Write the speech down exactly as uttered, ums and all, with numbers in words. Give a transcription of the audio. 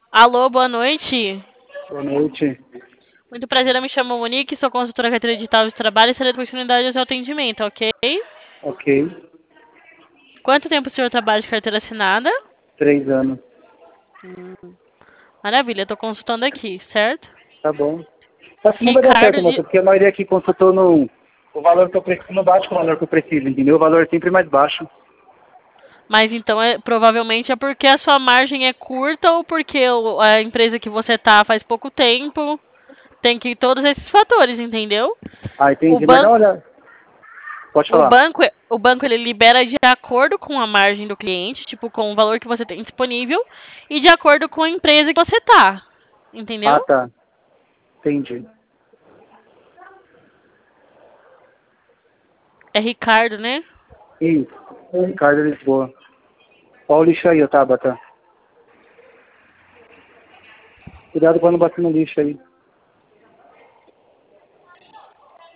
Alô, boa noite. Boa noite. Muito prazer, eu me chamo Monique, sou consultora carteira digital de trabalho e serei oportunidade do seu atendimento, ok? Ok. Quanto tempo o senhor trabalha de carteira assinada? Três anos. Hum, maravilha, estou consultando aqui, certo? Tá bom. Acho que não vai dar Ricardo certo, de... moça, porque a maioria aqui consultou no... O valor que eu preciso não bate com o valor que eu preciso, entendeu? O valor é sempre mais baixo. Mas então, é, provavelmente é porque a sua margem é curta ou porque o- a empresa que você tá faz pouco tempo. Tem que todos esses fatores, entendeu? Ah, O entendi. Mas dá banco, uma olhada. Pode o falar. banco, o banco ele libera de acordo com a margem do cliente, tipo com o valor que você tem disponível e de acordo com a empresa que você tá, Ah, entendeu? tá. Entendi. É Ricardo, né? Isso. Ricardo Lisboa. Olha o lixo aí, ô Tabata. Cuidado pra não bater no lixo aí.